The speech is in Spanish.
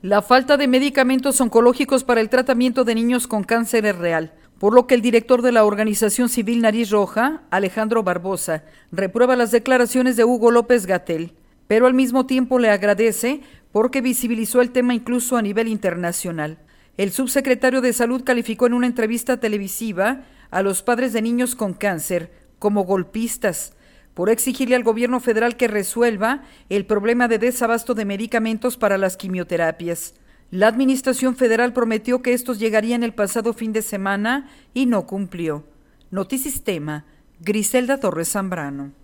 La falta de medicamentos oncológicos para el tratamiento de niños con cáncer es real, por lo que el director de la organización civil Nariz Roja, Alejandro Barbosa, reprueba las declaraciones de Hugo López-Gatell, pero al mismo tiempo le agradece porque visibilizó el tema incluso a nivel internacional. El subsecretario de Salud calificó en una entrevista televisiva a los padres de niños con cáncer como golpistas, por exigirle al gobierno federal que resuelva el problema de desabasto de medicamentos para las quimioterapias. La administración federal prometió que estos llegarían el pasado fin de semana y no cumplió. Notisistema, Griselda Torres Zambrano.